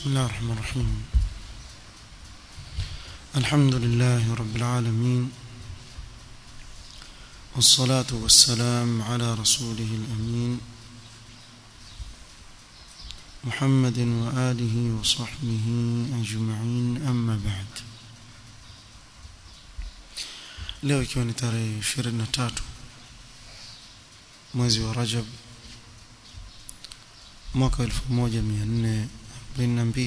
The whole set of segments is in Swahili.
بسم الله الرحمن الرحيم. الحمد لله رب العالمين، والصلاة والسلام على رسوله الأمين محمد وآله وصحبه أجمعين، أما بعد. leo ikiwa ni tarehe 23 mwezi wa Rajab mwaka 1442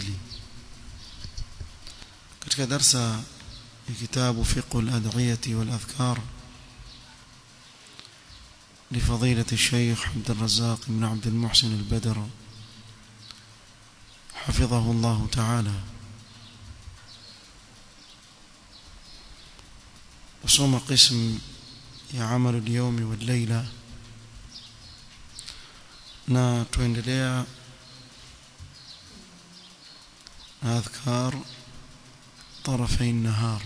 katika darsa ya kitabu fiqh al-ad'iyah wal-adhkar لفضيلة الشيخ عبد الرزاق بن عبد المحسن البدر حفظه الله تعالى. وصوم قسم يعمل اليوم والليلة، na tuendelea na أذكار طرفي النهار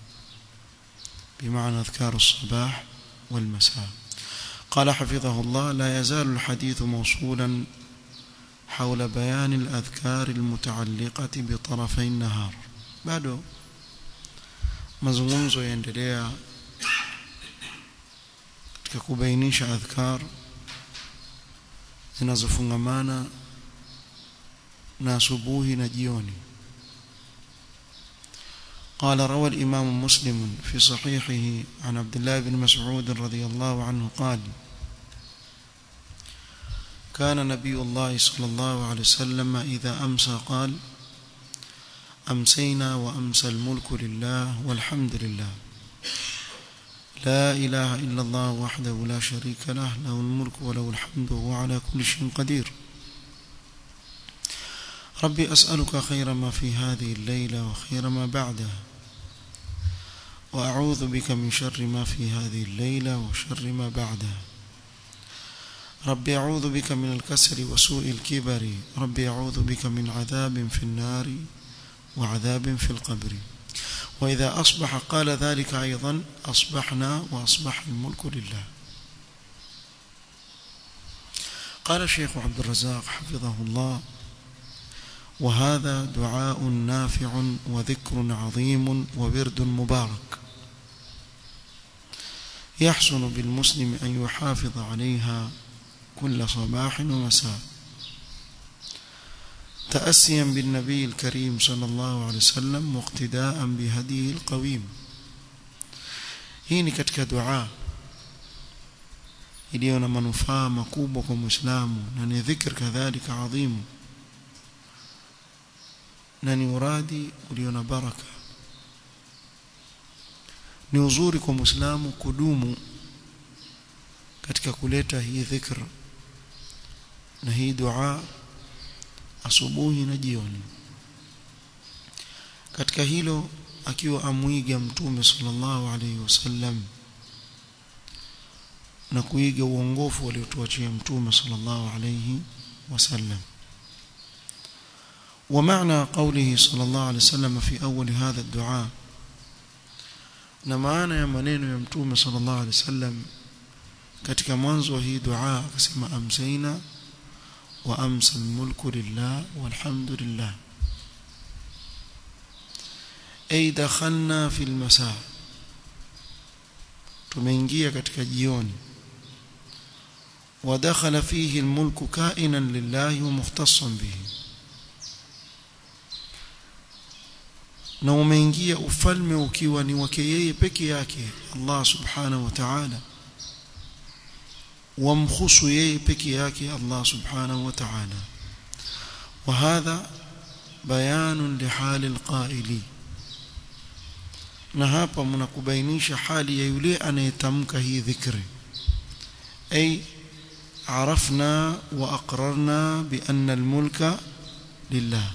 بمعنى أذكار الصباح والمساء. قال حفظه الله: لا يزال الحديث موصولا حول بيان الأذكار المتعلقة بطرفي النهار. بعد mazungumzo yaendelea katika kubainisha adhkar zinazofungamana na asubuhi na jioni. قال: روى الإمام مسلم في صحيحه عن عبد الله بن مسعود رضي الله عنه قال: كان نبي الله صلى الله عليه وسلم إذا أمسى قال: أمسينا وأمسى الملك لله والحمد لله، لا إله إلا الله وحده لا شريك له، له الملك وله الحمد وهو على كل شيء قدير. ربي أسألك خير ما في هذه الليلة وخير ما بعدها، وأعوذ بك من شر ما في هذه الليلة وشر ما بعدها. ربي أعوذ بك من الكسل وسوء الكبر، ربي أعوذ بك من عذاب في النار وعذاب في القبر. وإذا أصبح قال ذلك أيضا: أصبحنا وأصبح الملك لله. قال الشيخ عبد الرزاق حفظه الله: وهذا دعاء نافع وذكر عظيم وورد مبارك، يحسن بالمسلم أن يحافظ عليها كل صباح ومساء، تأسيا بالنبي الكريم صلى الله عليه وسلم واقتداء بهديه القويم. hii ni katika dua iliyo na manufaa makubwa kwa Muislamu, na ni dhikr kadhalika adhimu, na ni uradi ulio na baraka. Ni uzuri kwa Muislamu kudumu katika kuleta hii dhikr na hii dua asubuhi na jioni. Katika hilo akiwa amwiga Mtume sallallahu alayhi wasallam na kuiga uongofu aliotuachia Mtume sallallahu alayhi wasallam. ومعنى قوله صلى الله عليه وسلم في أول هذا الدعاء، na maana ya maneno ya Mtume sallallahu alayhi wasallam katika mwanzo wa hii dua akasema: amsayna wa amsa al-mulku lillah walhamdulillah, ay dakhalna fi al-masa, tumeingia katika jioni. wa dakhala fihi al-mulku ka'inan lillahi wa mukhtassan bihi, na umeingia ufalme ukiwa ni wake yeye peke yake Allah subhanahu wa ta'ala, wamkhusu yeye peke yake Allah subhanahu wa ta'ala. wa hadha bayanun lihali alqaili, na hapa mnakubainisha hali ya yule anayetamka hii dhikri. ay arafna wa aqrarna bi anna almulka lillah,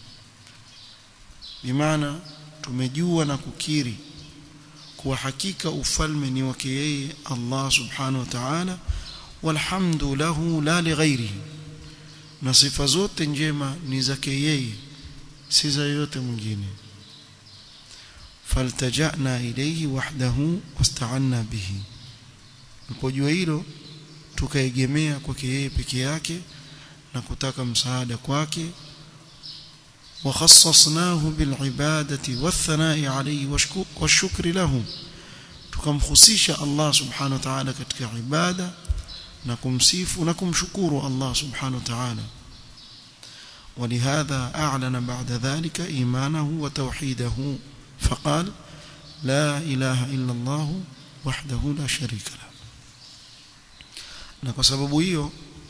bimaana tumejua na kukiri kuwa hakika ufalme ni wake yeye Allah subhanahu wa ta'ala, walhamdu lahu la lighairihi, na sifa zote njema ni zake yeye, si za yote mwingine. faltaja'na ilayhi wahdahu wasta'anna bihi, Tulipojua hilo tukaegemea kwake yeye peke yake na kutaka msaada kwake وخصصناه بالعبادة والثناء عليه والشكر له tukamkhusisha Allah subhanahu wa ta'ala katika ibada na kumsifu na kumshukuru Allah subhanahu wa ta'ala ولهذا أعلن بعد ذلك إيمانه وتوحيده فقال لا إله إلا الله وحده لا شريك له na kwa sababu hiyo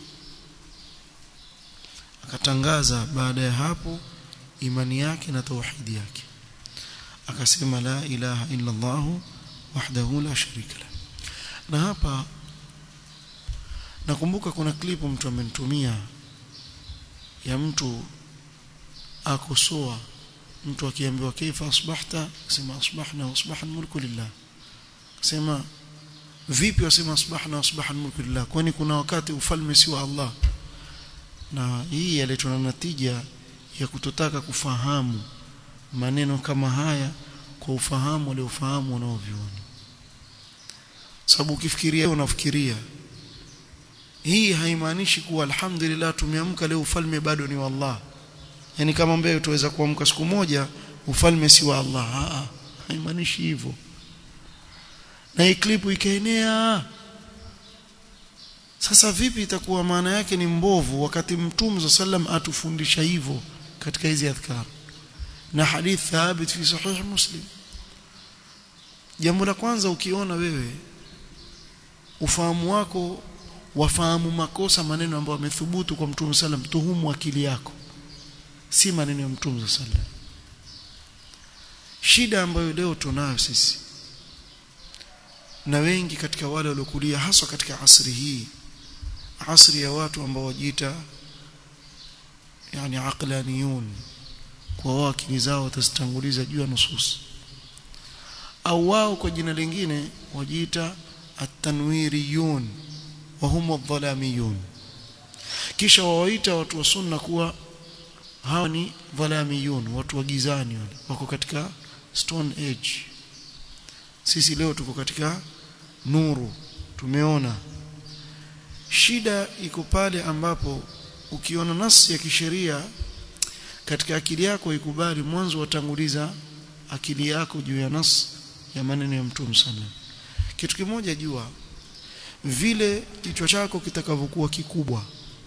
akatangaza baada ya hapo imani yake na tauhidi yake akasema la ilaha illa Allah wahdahu la sharika la. Na hapa nakumbuka kuna klipu mtu amenitumia ya mtu akosoa mtu akiambiwa kaifa asbahta sema asbahna wasbaha almulku lillah sema vipi wasema asbahna wasbaha almulku lillah kwani kuna wakati ufalme si wa Allah na hii yaletwa na natija ya kutotaka kufahamu maneno kama haya kwa ufahamu ule ufahamu unaoviona sababu ukifikiria unafikiria hii haimaanishi kuwa alhamdulillah tumeamka leo ufalme bado ni wa Allah yani kama mbele tuweza kuamka siku moja ufalme si wa Allah haimaanishi hivyo na hii klipu ikaenea sasa vipi itakuwa maana yake ni mbovu wakati Mtume sallam atufundisha hivyo katika hizi adhkar na hadith thabit fi sahih Muslim jambo la kwanza ukiona wewe ufahamu wako wafahamu makosa maneno ambayo yamethubutu kwa Mtume sallam tuhumu akili yako si maneno ya Mtume sallam shida ambayo leo tunayo sisi na wengi katika wale waliokulia hasa katika asri hii asri ya watu ambao wajiita yani aqlaniyun kwa wao akili zao watazitanguliza juu ya nusus au wao kwa jina lingine wajiita at-tanwiriyun wa hum adh-dhalamiyun kisha wawaita watu wa sunna kuwa hawa ni dhalamiyun watu wa gizani wale wako katika stone age sisi leo tuko katika nuru tumeona shida iko pale ambapo ukiona nasi ya kisheria katika akili yako ikubali mwanzo watanguliza akili yako juu ya nas ya maneno ya Mtume sallallahu kitu kimoja jua vile kichwa chako kitakavyokuwa kikubwa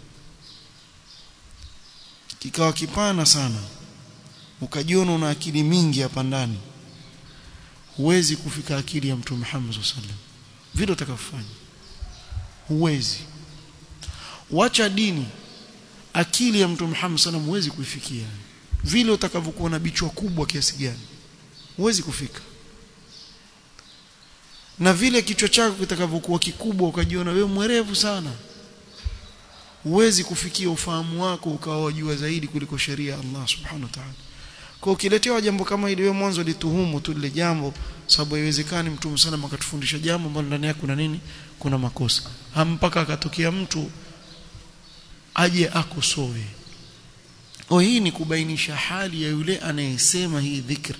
kikawa kipana sana ukajiona una akili mingi hapa ndani huwezi kufika akili ya Mtume Muhammad sallallahu alaihi wasallam vile utakafanya huwezi wacha dini akili ya Mtume Muhammad sallallahu huwezi kuifikia vile utakavyokuwa na bichwa kubwa kiasi gani huwezi kufika na vile kichwa chako kitakavyokuwa kikubwa ukajiona wewe mwerevu sana huwezi kufikia ufahamu wako ukawajua zaidi kuliko sheria ya Allah subhanahu wa ta'ala kwa ukiletewa jambo kama hili wewe mwanzo lituhumu tu lile jambo sababu haiwezekani Mtume sallallahu akatufundisha jambo ambalo ndani yake kuna nini kuna makosa mpaka akatokea mtu aje akosoe hii ni kubainisha hali ya yule anayesema hii dhikr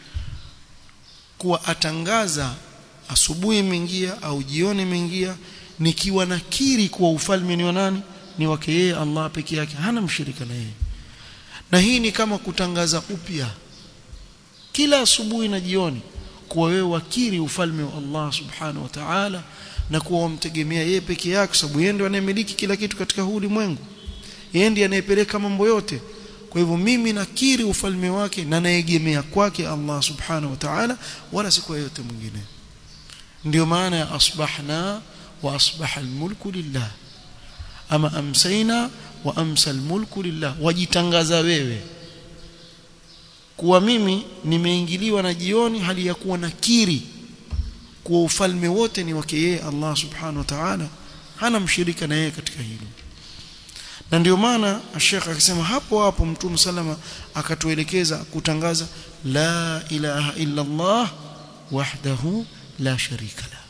kuwa atangaza asubuhi imeingia au jioni imeingia nikiwa nakiri kuwa ufalme ni wa nani ni wake yeye Allah pekee yake hana mshirika na yeye na hii ni kama kutangaza upya kila asubuhi na jioni kuwa wewe wakiri ufalme wa Allah subhanahu wa ta'ala na kuwa umtegemea yeye pekee yake sababu yeye ndiye anayemiliki kila kitu katika huu ulimwengu yeye ndiye anayepeleka mambo yote kwa hivyo mimi nakiri ufalme wake na naegemea kwake Allah subhanahu wa ta'ala wala si kwa yote mwingine ndio maana ya asbahna wa asbaha almulku lillah ama amsayna wa amsa almulku lillah wajitangaza wewe kuwa mimi nimeingiliwa na jioni hali ya kuwa nakiri kuwa ufalme wote ni wake yeye Allah subhanahu wa ta'ala hana mshirika na yeye katika hilo na ndio maana Sheikh akisema hapo hapo Mtume salama akatuelekeza kutangaza la ilaha illa Allah wahdahu la sharika la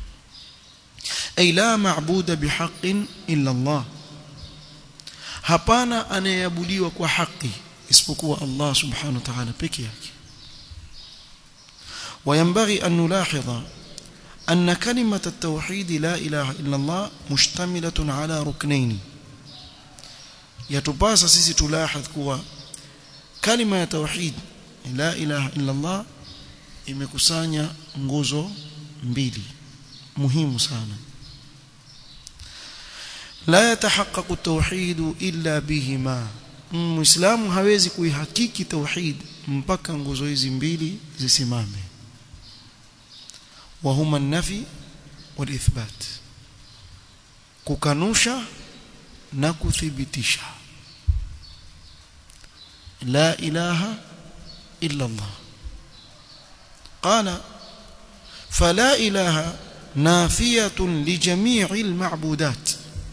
ay la ma'buda bihaqqin illa Allah hapana anayeabudiwa kwa haki isipokuwa Allah subhanahu wa ta'ala pekee yake وينبغي أن نلاحظ أن كلمة التوحيد لا إله إلا الله مشتملة على ركنين يتباسى سيسي تلاحظ كوا kalima ya tauhid la ilaha illa Allah imekusanya nguzo mbili muhimu sana. La yatahaqqaqu at-tauhid illa bihima, muislamu hawezi kuihakiki tauhid mpaka nguzo hizi mbili zisimame. Wa huma an-nafi wal-ithbat, kukanusha na kuthibitisha. La ilaha illa Allah. Qala fala ilaha nafiyatun li jami'il ma'budat.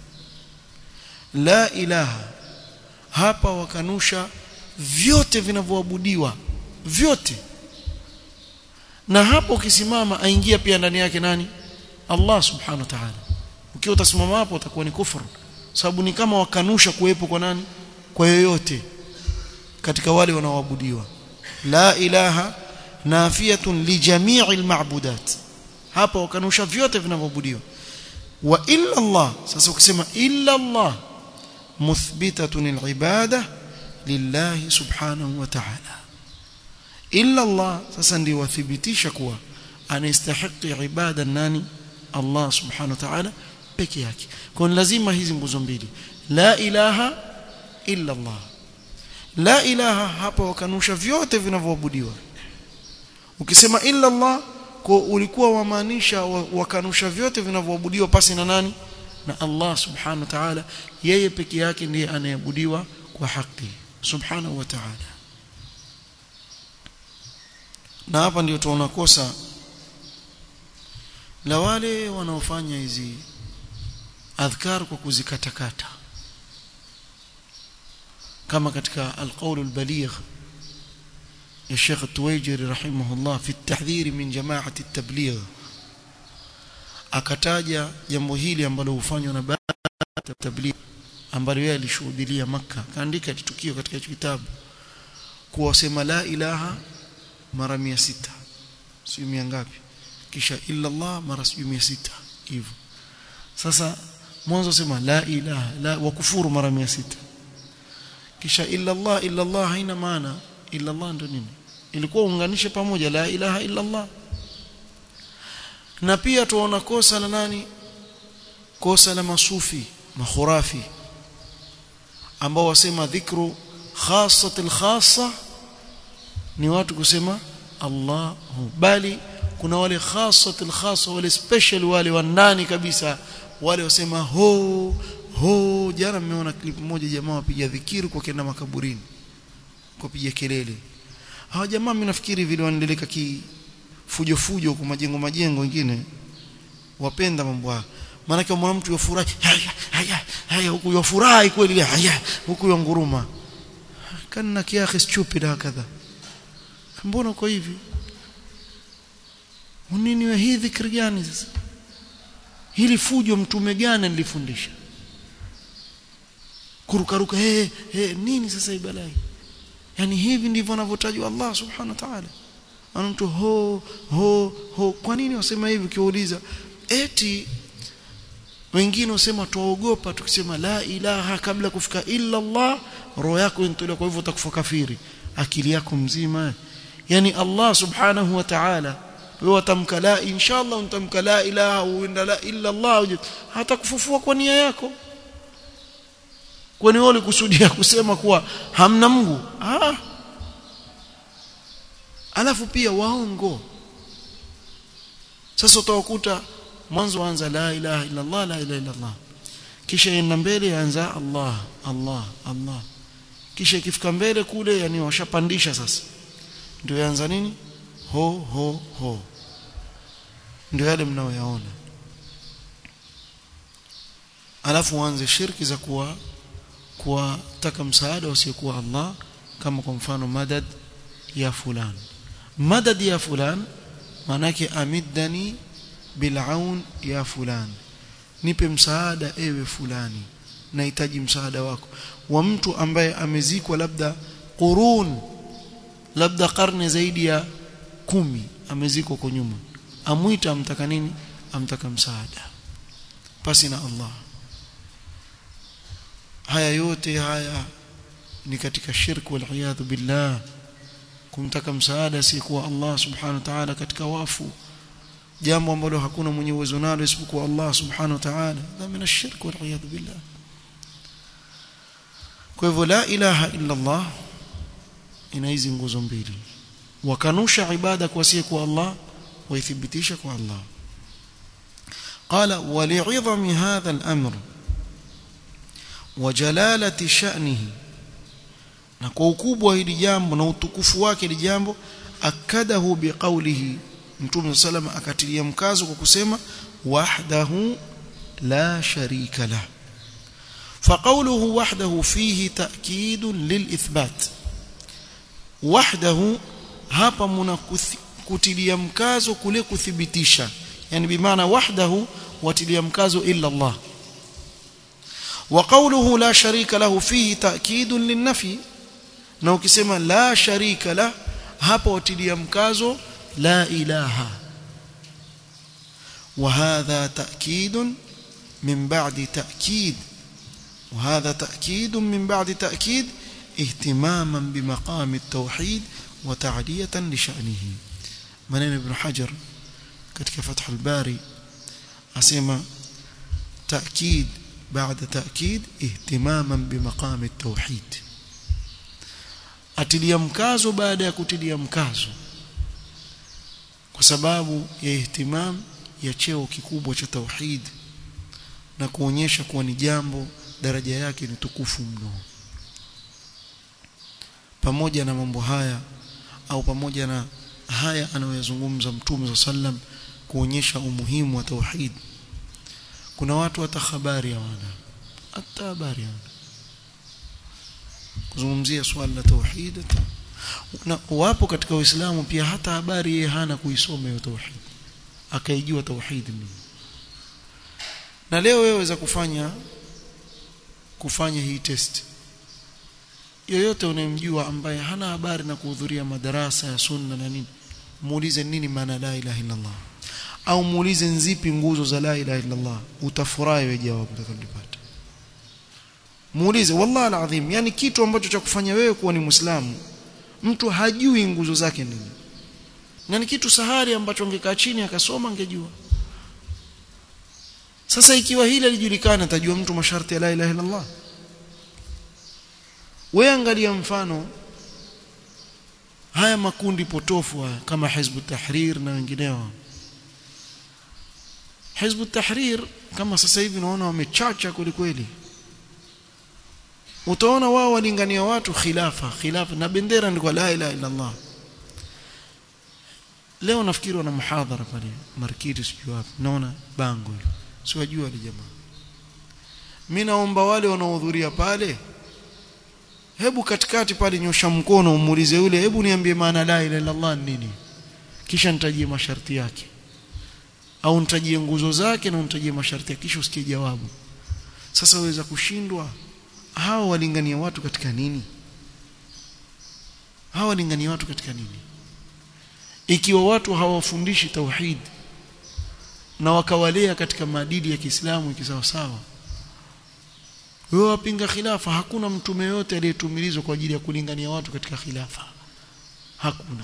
La ilaha hapa wakanusha vyote vinavyoabudiwa vyote, na hapo ukisimama aingia pia ndani yake nani? Allah subhanahu wa ta'ala. Ukiwa utasimama hapo utakuwa ni kufuru, sababu ni kama wakanusha kuwepo kwa nani? Kwa yoyote katika wale wanaoabudiwa. La ilaha nafiyatun li jami'il ma'budat, hapa wakanusha vyote vinavyoabudiwa. Wa illa Allah, sasa ukisema illa Allah muthbitatun al-ibada lillahi subhanahu wa ta'ala. Illa Allah sasa ndio wathibitisha kuwa anastahili ibada nani? Allah subhanahu wa ta'ala peke yake. Kwa lazima hizi nguzo mbili, la ilaha illa Allah. La ilaha hapa wakanusha vyote vinavyoabudiwa. Ukisema illa Allah kwa ulikuwa wamaanisha wakanusha vyote vinavyoabudiwa pasi na nani? Na Allah subhanahu wa ta'ala. Yeye peke yake ndiye anayeabudiwa kwa haki subhanahu wa ta'ala. Na hapa ndio tunaona kosa la wale wanaofanya hizi adhkar kwa kuzikatakata, kama katika al-qawl al-baligh ya Sheikh Tuwaijiri rahimahullah fi at-tahdhir min jama'ati at-tabligh, akataja jambo hili ambalo hufanywa na baadhi ya tabligh ambalo yeye alishuhudia Makkah. Kaandika tukio katika kitabu kuwasema la ilaha mara 600, sio mia ngapi, kisha illa Allah mara 600 hivyo. Sasa mwanzo sema la ilaha la wakufuru mara 600, kisha illa Allah haina maana. Illa Allah ndo nini? Ilikuwa unganishe pamoja la ilaha illa Allah. Na pia tuona kosa la nani? Kosa la masufi makhurafi ambao wasema dhikru khassatul khassa ni watu kusema Allahu, bali kuna wale khassatul khassa, wale special, wale wa ndani kabisa, wale wasema ho. Jana mmeona clip moja, jamaa wapiga dhikiri kwa kenda makaburini kupiga kelele. Hawa jamaa mimi nafikiri vile wanaendeleka fujo kwa majengo wengine wapenda mambo haya. Maana kama mtu yofurahi haya huku yofurahi kweli, haya huku yonguruma, kana kiasi stupid hakadha. Mbona uko hivi? Unini wa hii dhikri gani sasa? Hili fujo mtume gani nilifundisha? Kurukaruka nini sasa ibalai? Yani hivi ndivyo anavyotajwa Allah subhanahu wa ta'ala. Mtu ho. Kwa nini wasema hivi? Ukiuliza eti wengine wasema tuogopa tukisema la ilaha kabla kufika illa Allah, roho yako inatolewa, kwa hivyo utakufa kafiri. Akili yako mzima? Yani Allah subhanahu wa ta'ala wewe utamka la, inshallah utamka la ilaha uenda la illa Allah, hata kufufua kwa nia yako. Kwani wale kusudia kusema kuwa hamna Mungu? Alafu pia waongo. Sasa utawakuta mwanzo anza la ilaha illa Allah, la ilaha illa Allah, kisha yenda mbele anza Allah, kisha ikifika mbele kule yani washapandisha sasa, ndio yaanza nini? Ho. Ndio yale mnaoyaona. Alafu waanze shirki za kuwataka msaada usiyekuwa Allah, kama kwa mfano madad ya fulan. Madad ya fulan maana yake amiddani bil'aun ya fulan, nipe msaada ewe fulani, nahitaji msaada wako. Wa mtu ambaye amezikwa labda qurun, labda karne zaidi ya 10 amezikwa kwa nyuma, amuita amtaka nini? Amtaka msaada pasi na Allah. Haya yote haya ni katika shirk wal iyad billah kumtaka msaada si kwa Allah subhanahu wa ta'ala katika wafu jambo ambalo hakuna mwenye uwezo nalo isipokuwa Allah subhanahu wa ta'ala na min ash-shirk wal iyad billah kwa hivyo la ilaha illa Allah ina hizi nguzo mbili wakanusha ibada kwa si kwa Allah waithibitisha kwa Allah قال ولعظم هذا الأمر وجلالة شأنه na kwa ukubwa hili jambo na utukufu wake hili jambo akadahu biqaulihi Mtume sallam akatilia mkazo kwa kusema wahdahu la sharika lah faqawluhu wahdahu fihi ta'kid lilithbat wahdahu hapa mnakutilia mkazo kule kuthibitisha yani bimaana wahdahu watilia mkazo illa Allah wa qawluhu la sharika lahu fihi ta'kid linnafi na ukisema la sharika la hapa watilia mkazo la ilaha wa hadha ta'kid min ba'di ta'kid wa hadha ta'kid min ba'di ta'kid ihtimaman bimaqam at-tauhid wa ta'diyatan li sha'nihi maneno ibn Hajar katika Fath al-Bari asema ta'kid ba'da ta'kid ihtimaman bimaqam at-tauhid atilia mkazo baada ya kutilia mkazo kwa sababu ya ihtimam ya cheo kikubwa cha tauhid na kuonyesha kuwa ni jambo daraja yake ni tukufu mno pamoja na mambo haya au pamoja na haya anayozungumza Mtume sallam kuonyesha umuhimu wa tauhid kuna watu hata habari hawana hata habari hawana kuzungumzia swala la tauhid na wapo katika Uislamu pia hata habari yeye hana kuisoma hiyo tauhid akaijua tauhid nini na leo wewe waweza kufanya hii test yoyote unayemjua ambaye hana habari na kuhudhuria madarasa ya sunna na nini muulize nini maana la ilaha illa Allah au muulize nzipi nguzo za la ilaha illa Allah utafurahi wewe jawabu utakalopata muulize wallahi alazim yani kitu ambacho cha kufanya wewe kuwa ni muislamu mtu hajui nguzo zake nini na ni kitu sahari ambacho angekaa chini akasoma angejua sasa ikiwa hili lijulikana atajua mtu masharti ya la ilaha illa Allah wewe angalia mfano haya makundi potofu kama Hizb Tahrir na wengineo Hizb Tahrir kama sasa hivi naona wamechacha kweli utaona wao walingania watu khilafa na bendera ni kwa la ilaha illa Allah leo nafikiri wana muhadhara pale markiti sijui wapi naona bango hilo siwajua wale jamaa mimi naomba wale wanaohudhuria pale hebu katikati pale nyosha mkono umuulize yule hebu niambie maana la ilaha illa Allah nini kisha nitajie masharti yake au nitajie nguzo zake na nitajie masharti yake kisha usikie jawabu sasa waweza kushindwa hao walingania watu katika nini ikiwa watu hawafundishi tauhid na wakawalea katika maadili ya Kiislamu kisawa sawa wewe wapinga khilafa hakuna mtume yote aliyetumilizwa kwa ajili ya kulingania watu katika khilafa hakuna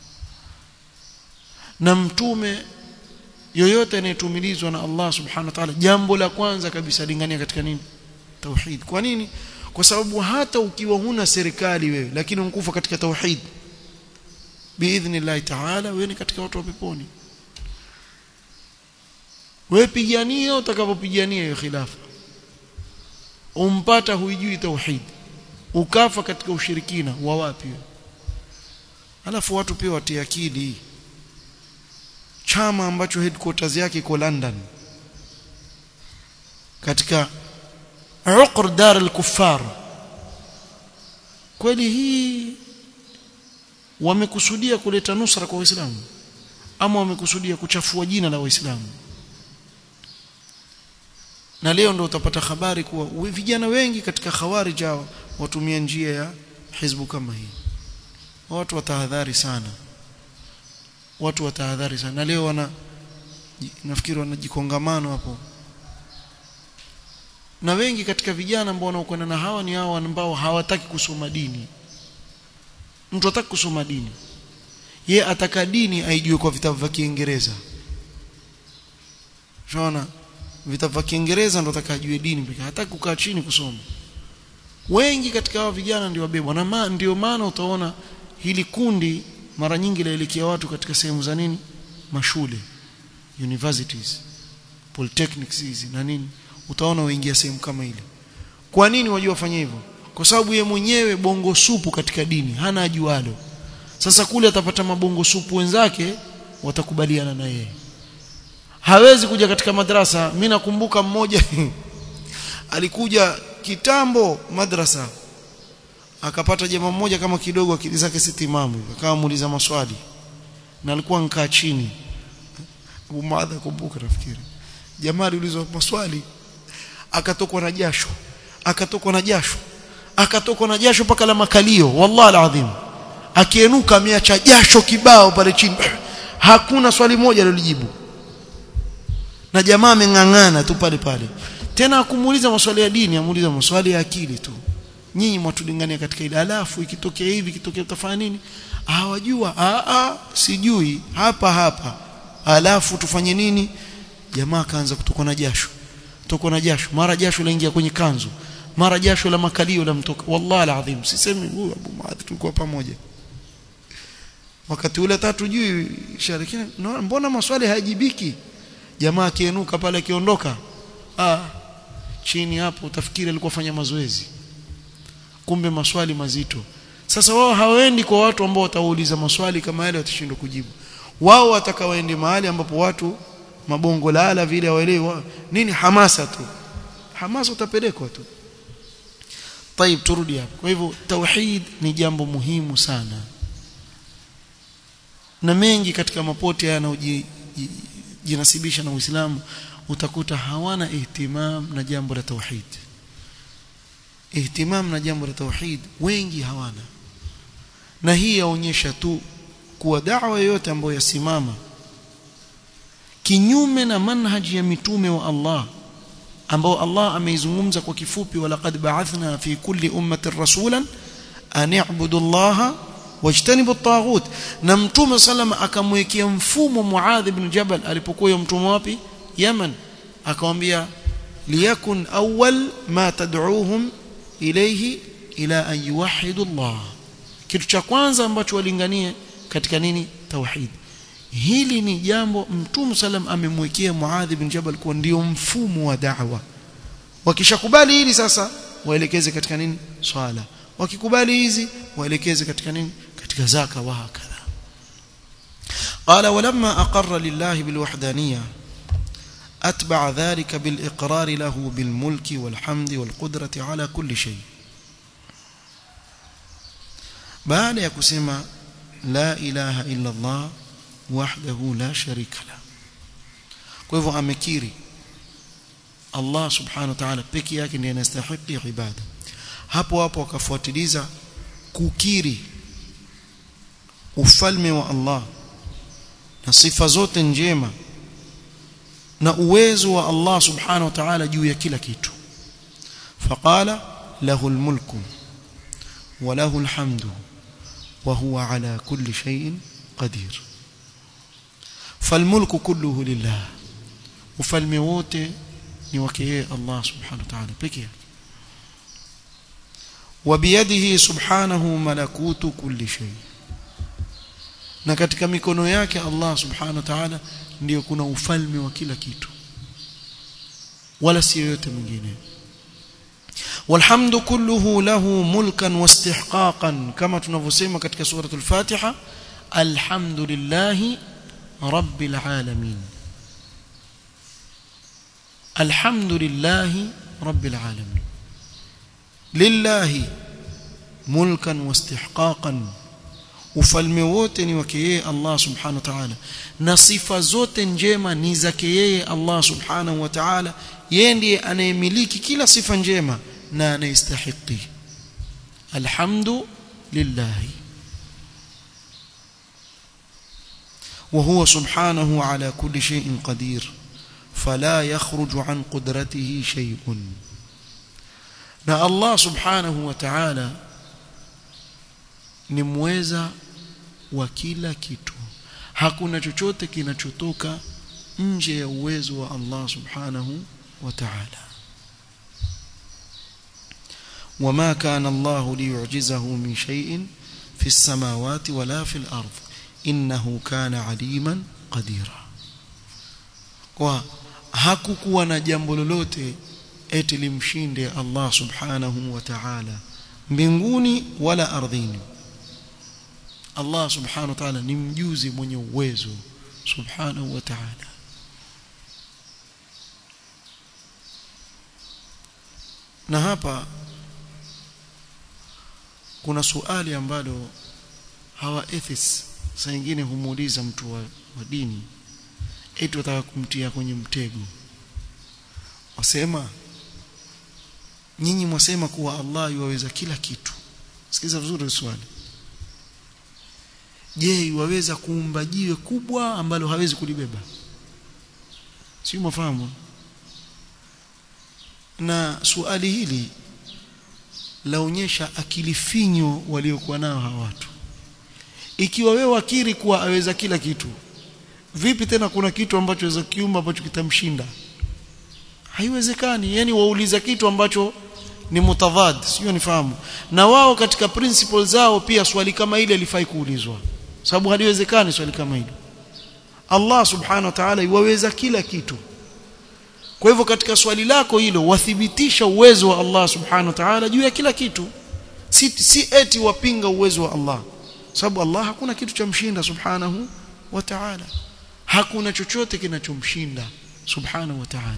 na mtume yoyote anayetumilizwa na Allah subhanahu wa ta'ala jambo la kwanza kabisa lingania katika nini tauhid kwa nini kwa sababu hata ukiwa huna serikali wewe lakini unkufa katika tauhid biidhnillah ta'ala wewe ni katika watu wa peponi wewe pigania utakapopigania hiyo khilafa umpata huijui tauhid ukafa katika ushirikina wa wapi alafu watu pia watie akili chama ambacho headquarters yake iko London katika uqr dar al-kuffar kweli hii wamekusudia kuleta nusra kwa Waislamu ama wamekusudia kuchafua jina la Waislamu na leo ndio utapata habari kuwa vijana wengi katika khawarij watumia njia ya hizbu kama hii watu watahadhari sana na leo nafikiri wana jikongamano hapo na wengi katika vijana ambao wanaokwenda na hawa ni hao ambao hawataki kusoma dini. Mtu hataki kusoma dini, yeye ataka dini aijue kwa vitabu vya Kiingereza. Unaona, vitabu vya Kiingereza ndio atakajue dini pekee, hataki kukaa chini kusoma. Wengi katika hao vijana ndio wabebwa na ndio maana utaona hili kundi mara nyingi laelekea watu katika sehemu za nini, mashule, universities, polytechnics hizi na nini, utaona waingia sehemu kama ile. Kwa nini wajua wafanye hivyo? Kwa sababu yeye mwenyewe bongo supu katika dini hana ajualo. Sasa kule atapata mabongo supu wenzake watakubaliana na yeye. Hawezi kuja katika madrasa. Mimi nakumbuka mmoja alikuja kitambo madrasa, akapata jamaa mmoja kama kidogo akili zake si timamu, akamuuliza maswali na alikuwa nkaa chini. Abu Maadha kumbuka nafikiri. Jamaa aliulizwa maswali akatokwa na jasho paka la makalio, wallahi alazim. Akienuka ameacha jasho kibao pale chini. Hakuna swali moja alilojibu. Na jamaa amengangana tu pale pale. Tena akumuuliza maswali ya dini, amuuliza maswali ya akili tu. Nyinyi mwatulingania katika ile, alafu ikitokea hivi, ikitokea utafanya nini? Hawajua. Sijui hapa. Alafu tufanye nini? Jamaa kaanza kutokwa na jasho. Mara jasho laingia kwenye kanzu, mara jasho la makalio la mtoka. Wallahi alazim, sisemi huyu Abu Maadhi tulikuwa pamoja. Wakati ule tatujui sharikina, mbona maswali hayajibiki? Jamaa akienuka pale akiondoka, chini hapo utafikiri alikuwa fanya mazoezi. Kumbe maswali mazito. Sasa wao hawaendi kwa watu ambao watauliza maswali kama yale watashindwa kujibu. Wao watakaoende mahali ambapo watu mabongo lala vile hawaelewi nini, hamasa tu. Hamasa utapelekwa tu. Tayeb, turudi hapo. Kwa hivyo tauhid ni jambo muhimu sana. Na mengi katika mapote yanayojinasibisha na Uislamu utakuta hawana ihtimam na jambo la tauhid. Ihtimam na jambo la tauhid wengi hawana. Na hii yaonyesha tu kuwa da'wa yote ambayo yasimama kinyume na manhaji ya mitume wa Allah ambao Allah ameizungumza kwa kifupi, walaqad ba'athna fi kulli ummatin rasulan an i'budu Allaha wajtanibu at-taghut. Na mtume sallama akamwekea mfumo Muadh ibn Jabal alipokuwa mtume wapi? Yaman. Akamwambia liyakun awwal ma tad'uuhum ilayhi ila an yuwahhidu Allah. Kitu cha kwanza ambacho walinganie katika nini? Tauhid. Hili ni jambo mtume sallam amemwekea Muadh ibn Jabal kwa ndio mfumo wa da'wa. Wakishakubali hili sasa waelekeze katika nini? Swala. Wakikubali hizi waelekeze katika nini? Katika zaka wa hakadha. Qala walamma aqarra lillahi bilwahdaniyya atba'a dhalika biliqrar lahu bilmulki walhamdi walqudrati ala kulli shay. Baada ya kusema la ilaha illa Allah wahdahu la sharika la, kwa hivyo amekiri Allah subhanahu wa ta'ala pekee yake ndiye anastahili ibada. Hapo akafuatiliza kukiri ufalme wa Allah na sifa zote njema na uwezo wa Allah subhanahu wa ta'ala juu ya kila kitu. Faqala lahul mulku wa lahul hamdu wa huwa ala kulli shay'in qadir. Falmulku kulluhu lillah, ufalme wote ni wake yeye Allah subhanahu wa ta'ala pekee. Wa biyadihi subhanahu malakutu kulli shay, na katika mikono yake Allah subhanahu wa ta'ala ndio kuna ufalme wa kila kitu, wala si yote mwingine. Walhamdu kulluhu lahu mulkan wastihqaqan, kama tunavyosema katika suratul Fatiha, alhamdulillahi rabbil alamin. Alhamdulillahi rabbil alamin, lillahi mulkan wastihqaqan, ufalme wote ni wake yeye Allah subhanahu wa ta'ala, na sifa zote njema ni zake yeye Allah subhanahu wa ta'ala. Yeye ndiye anayemiliki kila sifa njema na anayestahili. Alhamdu lillahi wa huwa subhanahu ala kulli shay'in qadir fala yakhruju an qudratihi shay'un. na Allah subhanahu wa ta'ala ni muweza wa kila kitu. Hakuna chochote kinachotoka nje ya uwezo wa Allah subhanahu wa ta'ala. وما كان الله ليعجزه من شيء في السماوات ولا في الأرض إنه كان عليما قديرا. kwa hakukuwa na jambo lolote eti limshinde Allah subhanahu wa ta'ala mbinguni wala ardhini. Allah subhanahu wa ta'ala ni mjuzi mwenye uwezo subhanahu wa ta'ala. Na hapa kuna swali ambalo hawa atheists saa nyingine humuuliza mtu wa dini eti wataka kumtia kwenye mtego. Wasema nyinyi mwasema kuwa Allah yuwaweza kila kitu. Sikiza vizuri swali. Je, yuwaweza kuumba jiwe kubwa ambalo hawezi kulibeba? Si mfahamu? Na swali hili laonyesha akili finyo waliokuwa nao hawa watu. Ikiwa wewe wakiri kuwa aweza kila kitu, vipi tena kuna kitu ambacho aweza kiumba ambacho kitamshinda? Haiwezekani. Yani wauliza kitu ambacho ni mutadhad, sio nifahamu. Na wao katika principles zao pia swali kama ile lifai kuulizwa. Sababu haliwezekani swali kama hilo. Allah subhanahu wa ta'ala yuwaweza kila kitu. Kwa hivyo katika swali lako hilo wathibitisha uwezo wa Allah subhanahu wa ta'ala juu ya kila kitu. Si eti wapinga uwezo wa Allah. Sababu Allah hakuna kitu cha mshinda subhanahu wa ta'ala. Hakuna chochote kinachomshinda subhanahu wa ta'ala.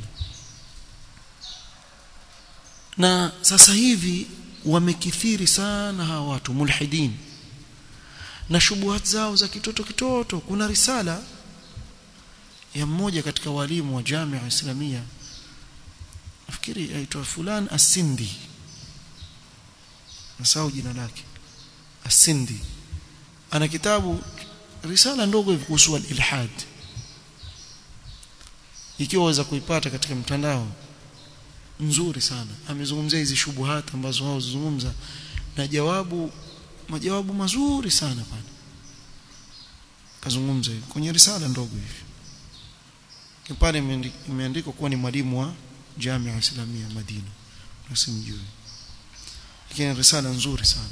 Na sasa hivi wamekithiri sana hawa watu mulhidin na shubuhat zao za kitoto. Kuna risala ya mmoja katika walimu wa Jamia Islamia, nafikiri aitwa Fulan As-Sindi, nasahau jina lake, As-Sindi. Ana kitabu risala ndogo hivi kuhusu al-ilhad. Ikiwa waweza kuipata katika mtandao, nzuri sana. Amezungumzia hizi shubuhat ambazo wao zungumza na majawabu mazuri sana pale. Kazungumza kwenye risala ndogo hivi. Kipale imeandikwa kuwa ni mwalimu wa Jamia Islamia Madina. Nasimjui. Lakini risala nzuri sana.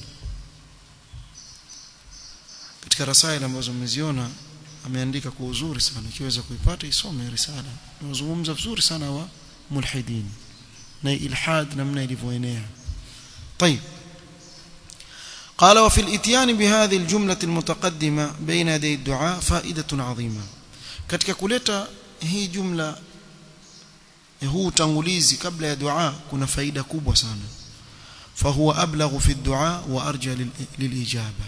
Katika rasaila ambazo mmeziona ameandika kwa uzuri sana. Ikiweza kuipata isome risala. Anazungumza vizuri sana wa mulhidin na ilhad namna ilivyoenea. طيب. قال وفي الاتيان بهذه الجملة المتقدمة بين يدي الدعاء فائدة عظيمة. katika kuleta hii jumla huu utangulizi kabla ya dua kuna faida kubwa sana. fahuwa ablaghu fi ad-du'a wa arja lilijaba.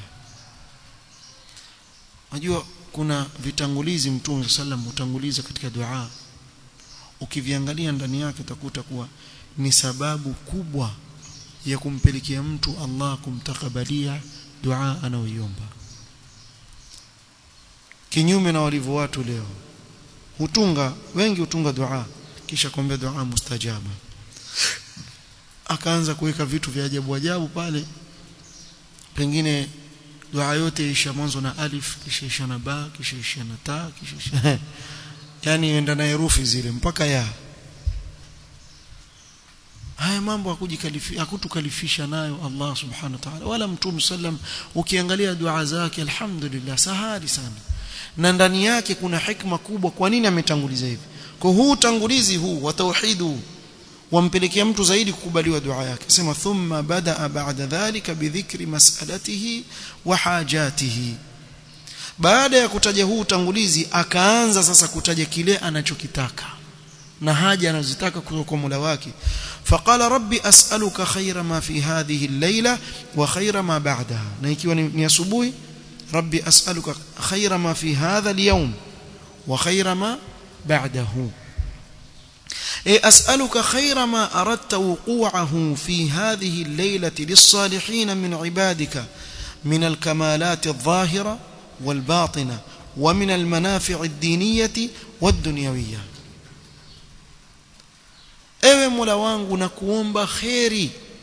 Unajua kuna vitangulizi Mtume sallam utanguliza katika dua, ukiviangalia ndani yake utakuta kuwa ni sababu kubwa ya kumpelekea mtu Allah kumtakabalia dua anayoiomba. Kinyume na walivyo watu leo, wengi hutunga dua kisha kuombea dua mustajaba, akaanza kuweka vitu vya ajabu pale. Pengine dua yote isha mwanzo na alif, kisha isha na ba, kisha isha na ta, kisha yani enda na herufi zile mpaka ya. Haya mambo hakutukalifisha nayo Allah subhanahu wa ta'ala wala Mtume sallam. Ukiangalia dua zake alhamdulillah sahali sana, na ndani yake kuna hikma kubwa. Kwa nini ametanguliza hivi? Kwa huu tangulizi huu wa tauhidu wampelekea mtu zaidi kukubaliwa dua yake. Sema thumma badaa ba'da dhalika bidhikri mas'alatihi wa hajatihi. Baada ya kutaja huu tangulizi akaanza sasa kutaja kile anachokitaka na haja anazotaka kutoka kwa Mola wake. Faqala rabbi as'aluka khayra ma fi hadhihi al-layla wa khayra ma ba'daha. Na ikiwa ni asubuhi, rabbi as'aluka khayra ma fi hadha al-yawm wa khayra ma ba'dahu. أسألك خير ما أردت وقوعه في هذه الليلة للصالحين من عبادك من الكمالات الظاهرة والباطنة ومن المنافع الدينية والدنيوية. ewe Mola wangu nakuomba khairi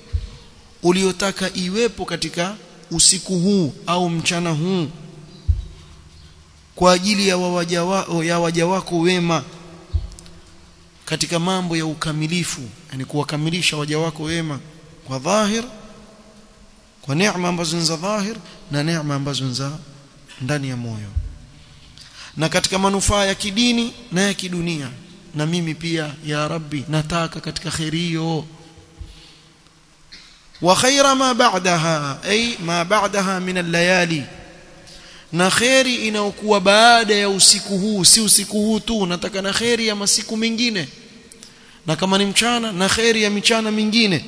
uliotaka iwepo katika usiku huu au mchana huu kwa ajili ya waja wako wema katika mambo ya ukamilifu, yani kuwakamilisha waja wako wema kwa dhahir, kwa neema ambazo ni za dhahir na neema ambazo ni za ndani ya moyo, na katika manufaa ya kidini na ya kidunia. Na mimi pia ya Rabbi nataka katika khairi hiyo. Wa khaira ma ba'daha, ay ma ba'daha min al-layali, na khairi inayokuwa baada ya usiku huu. Si usiku huu tu, nataka na khairi ya masiku mengine, na kama ni mchana na khairi ya michana mingine.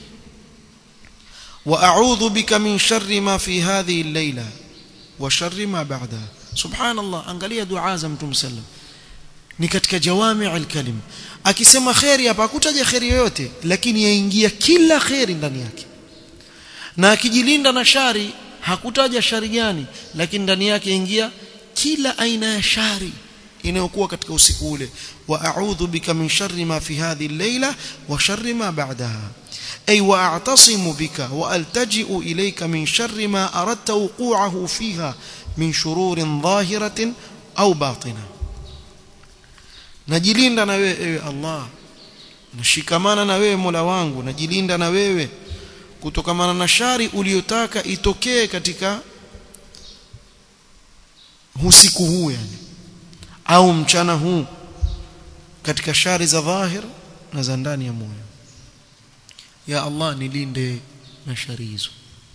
Wa a'udhu bika min sharri ma fi hadhihi al-layla wa sharri ma ba'daha. Subhanallah, angalia dua za Mtume sallam, ni katika jawami' al-kalim. Akisema khairi hapa hakutaja khairi yoyote, lakini yaingia kila khairi ndani yake. Na akijilinda na shari hakutaja shari gani, lakini ndani yake yaingia kila aina ya shari inayokuwa katika usiku ule. Wa a'udhu bika min sharri ma fi hadhihi al-layla wa sharri ma ba'daha, ay wa a'tasimu bika wa altaji'u ilayka min sharri ma aradta wuqu'ahu fiha min shururin dhahiratin au batina. Najilinda na wewe ewe Allah, nashikamana na wewe Mola wangu, najilinda na wewe kutokamana na shari uliyotaka itokee katika usiku huu, yani au mchana huu, katika shari za dhahir na za ndani ya moyo. Ya Allah, nilinde na shari hizo.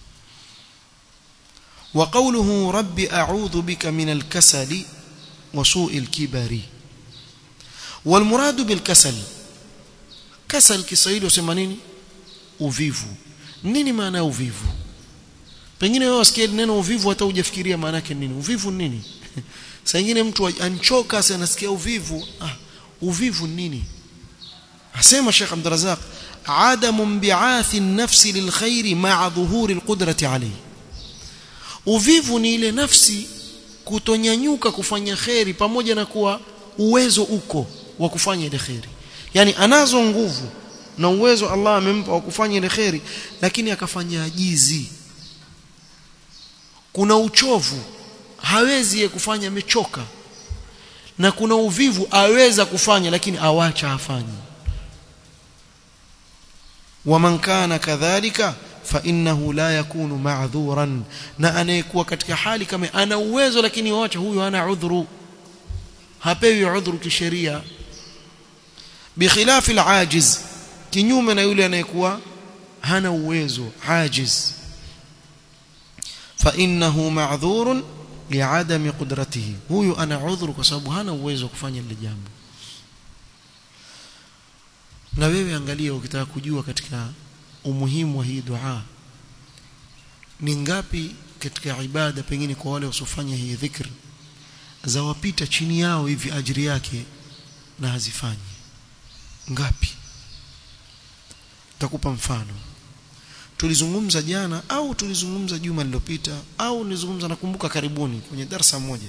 Wa qawluhu rabbi a'udhu bika min al-kasali wa su'i al-kibari. Wal muradu bil kasal, kasal Kiswahili usema nini? Uvivu. Nini maana ya uvivu? Pengine wewe usikie neno uvivu hata hujafikiria maana yake nini. Uvivu ni nini? Saa nyingine mtu anchoka sana anasikia uvivu. Uvivu ni nini? Asema Sheikh Abdul Razzaq, adamu bi'athi an-nafsi lil khairi ma'a dhuhuri al-qudrati alayhi. Uvivu ni ile nafsi kutonyanyuka kufanya khairi pamoja na kuwa uwezo uko wa kufanya ile khairi. Yani anazo nguvu na uwezo Allah amempa wa kufanya ile khairi, lakini akafanya ajizi. Kuna uchovu, hawezi kufanya, amechoka. Na kuna uvivu, aweza kufanya lakini awacha hafanyi. Wa man kana kadhalika fa innahu la yakunu ma'dhuran, na anayekuwa katika hali kama ana uwezo lakini waacha, huyo ana udhuru, hapewi udhuru kisheria. Bikhilafi al-ajiz, kinyume na yule anayekuwa hana uwezo, ajiz, fa innahu ma'dhurun li'adami qudratihi, huyo ana udhuru kwa sababu hana uwezo kufanya lile jambo. Na wewe angalia, ukitaka kujua katika umuhimu wa hii dua, ni ngapi katika ibada pengine kwa wale wasofanya hii dhikr zawapita chini yao hivi ajiri yake na hazifanyi? Ngapi? Nitakupa mfano. Tulizungumza jana au tulizungumza juma lililopita au nilizungumza nakumbuka karibuni kwenye darasa moja.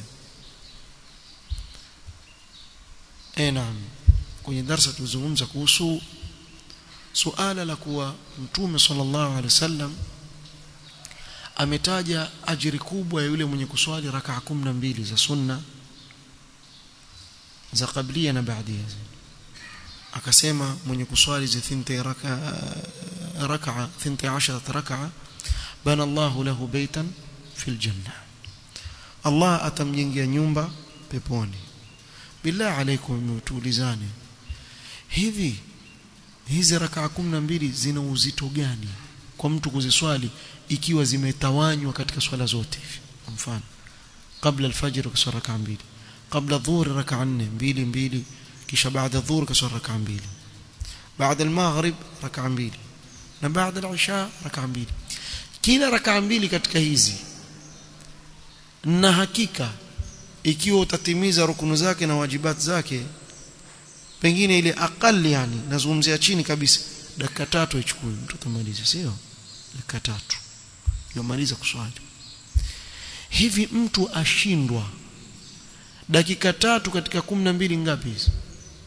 Naam, kwenye darasa tulizungumza kuhusu suala la kuwa Mtume sallallahu alaihi wasallam ametaja ajiri kubwa ya yule mwenye kuswali rak'a 12 za sunna za qablia na baadia. Akasema mwenye kuswali za 12 rak'a bana Allahu lahu baytan fil janna, Allah atamjengea nyumba peponi. Billah alaikum, tuulizane, hivi hizi rak'a 12 zina uzito gani kwa mtu kuziswali ikiwa zimetawanywa katika swala zote hivi? Mfano, kabla al-fajr kuswali rak'a 2, kabla dhuhur rak'a 4 2, kisha baada dhuhur kuswali rak'a 2, baada al-maghrib rak'a 2, na baada al-isha rak'a 2. Kila rak'a 2 katika hizi, na hakika ikiwa utatimiza rukunu zake na wajibat zake, pengine ile akali, yani nazungumzia chini kabisa, dakika 3 ichukue mtu tamaliza, sio? Dakika 3 yomaliza kuswali. Hivi mtu ashindwa dakika 3 katika 12 ngapi hizo?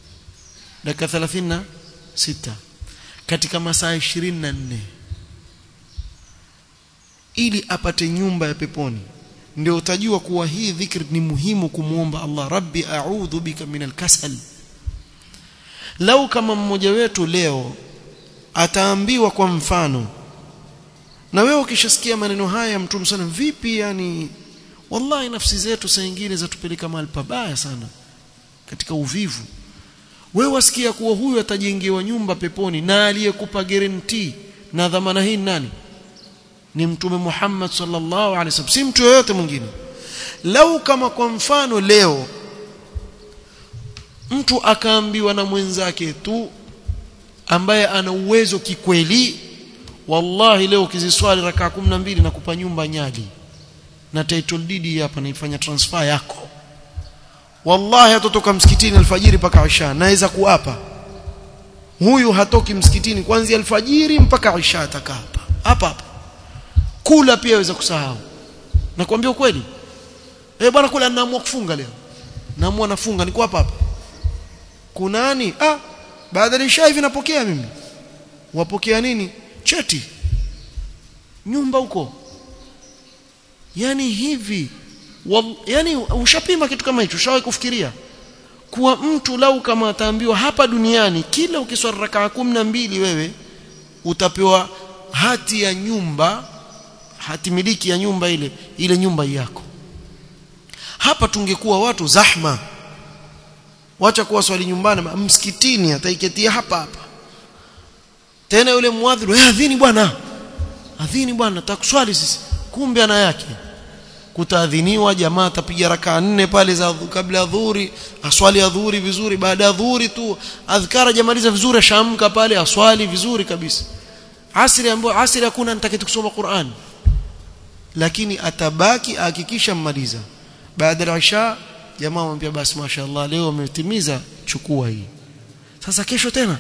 Dakika 36 katika masaa 24. ili apate nyumba ya peponi. Ndio utajua kuwa hii dhikr ni muhimu kumuomba Allah, rabbi a'udhu bika minal kasal. Lau kama mmoja wetu leo ataambiwa kwa mfano, na wewe ukishasikia maneno haya Mtume sana, vipi yani, wallahi nafsi zetu saa nyingine zatupeleka mahali pabaya sana katika uvivu. Wewe wasikia kuwa huyu atajengewa nyumba peponi, na aliyekupa guarantee na dhamana hii nani? Ni Mtume Muhammad sallallahu alaihi wasallam, si mtu yeyote mwingine. Lau kama kwa mfano leo mtu akaambiwa na mwenzake tu ambaye ana uwezo kikweli, wallahi leo ukiziswali rakaa 12 na kupa nyumba Nyali na title deed hapa, naifanya transfer yako, wallahi hatotoka msikitini alfajiri mpaka isha. Naweza kuapa huyu hatoki msikitini kuanzia alfajiri mpaka isha, atakaa hapa. Kula pia waweza kusahau. Nakwambia ukweli. Bwana kula, naamua kufunga leo. Naamua nafunga, niko hapa. Kunani? Baada ya isha hivi napokea mimi. Wapokea nini? Cheti. Nyumba huko. Yani hivi. Yani ushapima kitu kama hicho? Ushawahi kufikiria kuwa mtu lau kama ataambiwa hapa duniani kila ukiswali rakaa 12 wewe utapewa hati ya nyumba, hati miliki ya nyumba, ile nyumba yako. Hapa tungekuwa watu zahma, wacha kuwa swali nyumbani, msikitini ataiketia hapa. Tena yule muadhini, adhini bwana takuswali sisi, kumbe ana yake. Kutaadhiniwa, jamaa atapiga rakaa 4 pale za kabla ya dhuhuri, aswali ya dhuhuri vizuri. Baada ya dhuhuri tu adhkara jamaliza vizuri, ashamka pale aswali vizuri kabisa. Asri hakuna nitaketi kusoma Qur'an, lakini atabaki hakikisha mmaliza. Baada ya isha jamaa mwambia basi mashaallah leo umetimiza, chukua hii. Sasa kesho tena.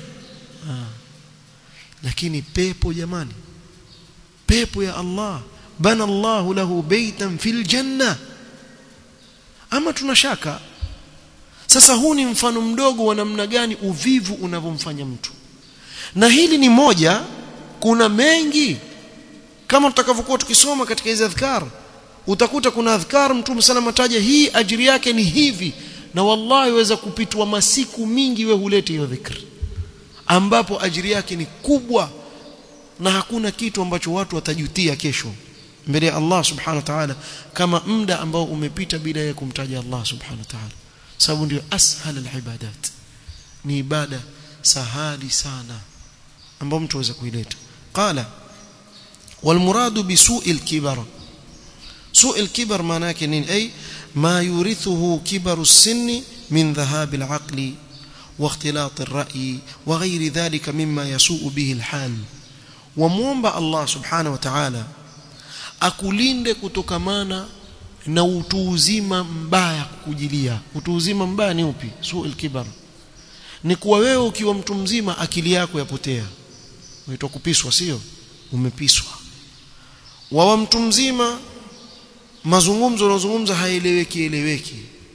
Lakini pepo jamani, pepo ya Allah, bana Allahu lahu baytan fil janna. Ama tunashaka. Sasa huu ni mfano mdogo wa namna gani uvivu unavomfanya mtu. Na hili ni moja, kuna mengi kama tutakavyokuwa tukisoma katika hizo adhkar. Utakuta kuna adhkar Mtume sana mataja hii ajiri yake ni hivi, na wallahi waweza kupitwa masiku mingi wewe hulete hiyo dhikr ambapo ajiri yake ni kubwa, na hakuna kitu ambacho watu watajutia kesho mbele ya Allah subhanahu wa ta'ala kama muda ambao umepita bila ya kumtaja Allah subhanahu wa ta'ala. Sababu ndio ashal al-ibadat, ni ibada sahali sana ambao mtu aweza kuileta. Qala wal muradu bi su'il kibar. Su'il kibar maana yake nini? Ay ma yurithuhu kibaru as-sinni min dhahab al-aqli wa ikhtilat ar-ra'yi wa ghayri dhalika mimma yasu'u bihi al-hal. Wa muomba Allah subhanahu wa ta'ala akulinde kutokamana na utu uzima mbaya kukujilia. Utu uzima mbaya ni upi? Su'il kibar ni kuwa wewe ukiwa mtu mzima akili yako yapotea, unaitwa kupiswa, sio? Umepiswa. Wawa mtu mzima mazungumzo unazungumza haeleweki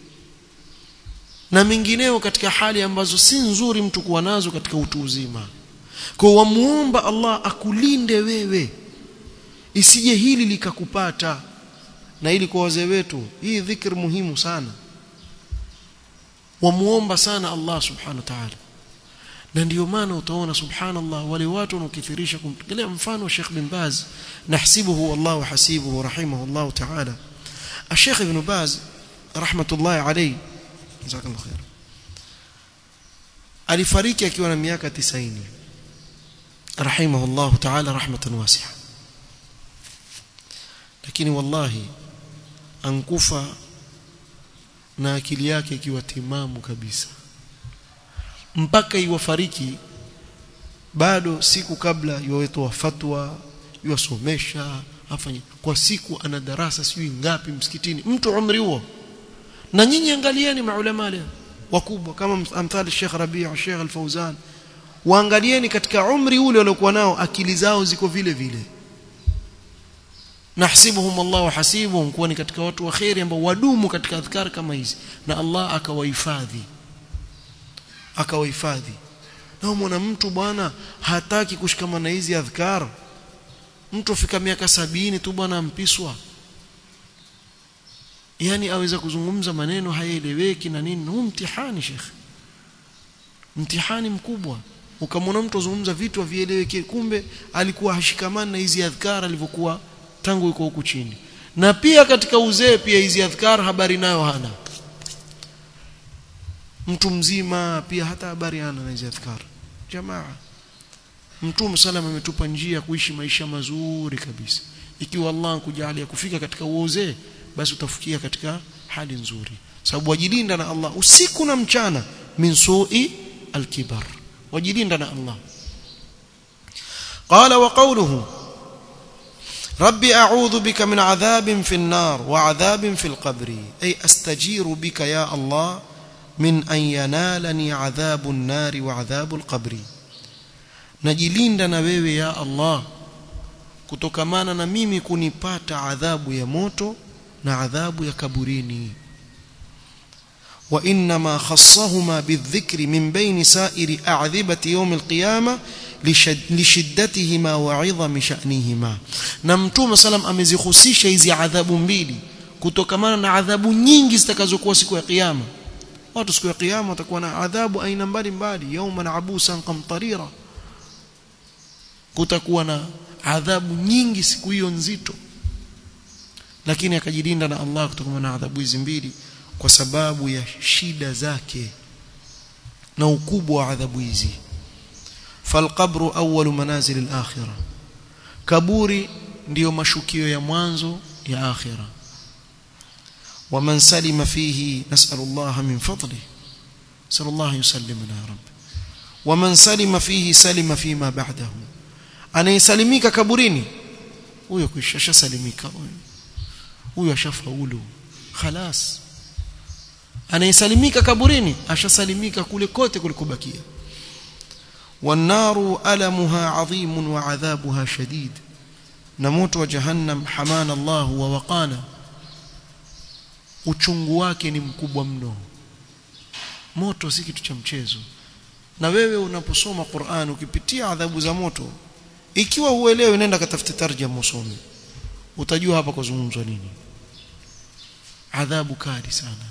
na mengineo katika hali ambazo si nzuri mtu kuwa nazo katika utu uzima. Kwa wamuomba Allah akulinde wewe isije hili likakupata. Na ili kwa wazee wetu hii dhikr muhimu sana, wamuomba sana Allah subhanahu wa ta'ala. Na ndio maana utaona subhanallah wale watu wanaokithirisha kumtegelea mfano Sheikh bin Baz, nahsibuhu wallahu hasibuhu rahimahullah ta'ala. Sheikh Ibn Baz rahmatullahi alayhi jazakallahu khair, alifariki akiwa na miaka 90 rahimahullah ta'ala rahmatan wasi'a. Lakini wallahi ankufa na akili yake ikiwa timamu kabisa, mpaka iwafariki bado siku kabla yotoa fatwa, yosomesha, afanye kwa siku ana darasa sijui ngapi msikitini, mtu umri huo. Na nyinyi angalieni maulama leo wakubwa kama amthali Sheikh Rabi' Sheikh Al-Fawzan, waangalieni katika umri ule waliokuwa nao akili zao ziko vile vile. Nahsibuhum Allahu hasibuhum, kuwa ni katika watu waheri ambao wadumu katika adhkar kama hizi, na Allah akawahifadhi. Na mwana mtu bwana hataki kushikamana hizi adhkar, mtu afika miaka 70 tu bwana ampiswa, yani aweza kuzungumza maneno hayaeleweki na nini. Huu mtihani shekhi, mtihani mkubwa. Ukamwona mtu azungumza vitu havieleweki, kumbe alikuwa hashikamani na hizi adhkar alivyokuwa tangu yuko huku chini. Na pia katika uzee pia hizi adhkar habari nayo hana. Mtu mzima pia hata habari hana na hizi adhkar. Jamaa, Mtume sallam ametupa njia kuishi maisha mazuri kabisa. Ikiwa Allah kujalia kufika katika uzee, basi utafikia katika hali nzuri, sababu wajilinda na Allah usiku na mchana min su'i al-kibar, wajilinda na Allah. Qala wa qawluhu rabbi a'udhu bika min adhabin fi an-nar wa adhabin fi al-qabr, ay astajiru bika ya Allah min an yanalani adhabu an-nar wa adhabu al-qabr, najilinda na wewe ya Allah kutokamana na mimi kunipata adhabu ya moto na adhabu ya kaburini. Wa inna ma khassahuma bidhikri min bayni sa'iri a'dhibati yawm al-qiyamah lishiddatihima wa 'idhami sha'nihima. Na Mtume sallam amezihusisha hizi adhabu mbili kutokamana na adhabu nyingi zitakazokuwa siku ya kiyama. Watu siku ya kiyama watakuwa na adhabu aina mbalimbali, yawman abusan qamtarira, kutakuwa na adhabu nyingi siku hiyo nzito. Lakini akajilinda na Allah kutokana na adhabu hizi mbili kwa sababu ya shida zake na ukubwa wa adhabu hizi. Falqabru awwalu manazil al-akhirah, kaburi ndiyo mashukio ya mwanzo ya akhirah. Wa man salima fihi nas'alullaha min fadlihi, sallallahu yusallimuna ya rabbi. Wa man salima fihi salima fima ba'dahu, anayesalimika kaburini huyo kishasalimika, huyo ashafaulu khalas. Anayesalimika kaburini ashasalimika kule kote kulikobakia. Wan-naru alamuha 'adhimun wa 'adhabuha shadid, na moto wa jahannam hamana Allah wa waqana, uchungu wake ni mkubwa mno. Moto si kitu cha mchezo. Na wewe unaposoma Qur'an ukipitia adhabu za moto, ikiwa huelewi nenda katafute tarjuma usome, utajua hapa kuzungumzwa nini. Adhabu kali sana.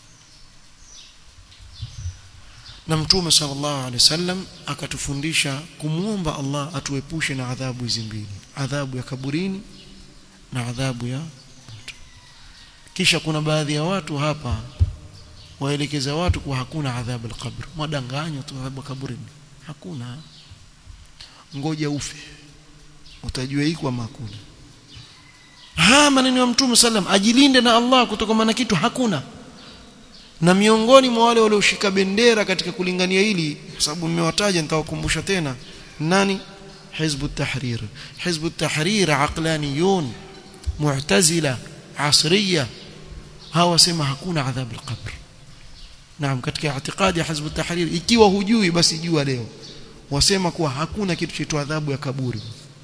Na Mtume sallallahu alaihi wasallam akatufundisha kumuomba Allah atuepushe na adhabu hizi mbili, adhabu ya kaburini na adhabu ya moto. Kisha kuna baadhi ya watu hapa waelekeza watu kwa hakuna adhabu al-qabr, mwadanganyo tu adhabu kaburini hakuna. Ngoja ufe utajua hii kwa makuna. Maneno ya Mtume sallam, ajilinde na Allah kutokana na kitu hakuna. Na miongoni mwa wale walioshika bendera katika kulingania hili, kwa sababu nimewataja nitawakumbusha tena, nani? Hizbut Tahrir. Hizbut Tahrir aqlaniyun, mu'tazila, asriya, hawa sema hakuna adhabu al-qabr. Naam, katika itikadi ya Hizbut Tahrir, ikiwa hujui basi jua leo, wasema kuwa hakuna kitu chaitwa adhabu ya kaburi.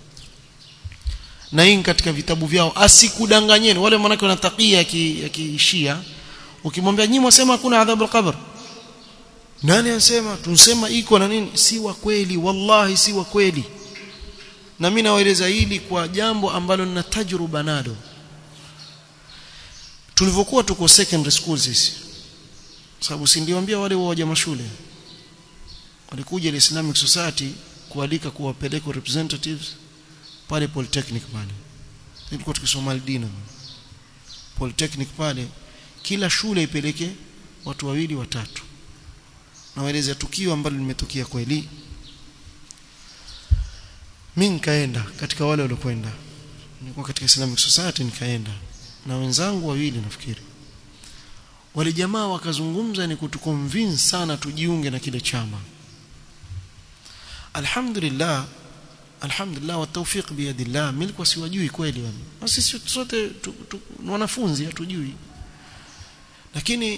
Na hii katika vitabu vyao, asikudanganyeni wale manake wanatakia ya kishia. Ukimwambia nyinyi mwasema hakuna adhabu al-qabr, nani anasema tunasema iko na nini? Si wa kweli, wallahi si wa kweli. Na mimi nawaeleza hili kwa jambo ambalo nina tajruba nalo. Tulivyokuwa tuko secondary school sisi, sababu si niliwaambia wale waja mashule walikuja ile Islamic Society kualika kuwapeleka representatives pale Polytechnic pale. Nilikuwa tukisoma Aldina Polytechnic pale, kila shule ipeleke watu 2 3. Na waeleza tukio ambalo limetokea kweli. Mimi nikaenda katika wale waliokwenda, nilikuwa katika Islamic Society, nikaenda na wenzangu 2 nafikiri. Wale jamaa wakazungumza ni kutuconvince sana tujiunge na kile chama. Alhamdulillah wa tawfiq biyadillah, mimi nilikuwa siwajui kweli wao. Sisi sote ni wanafunzi hatujui. Lakini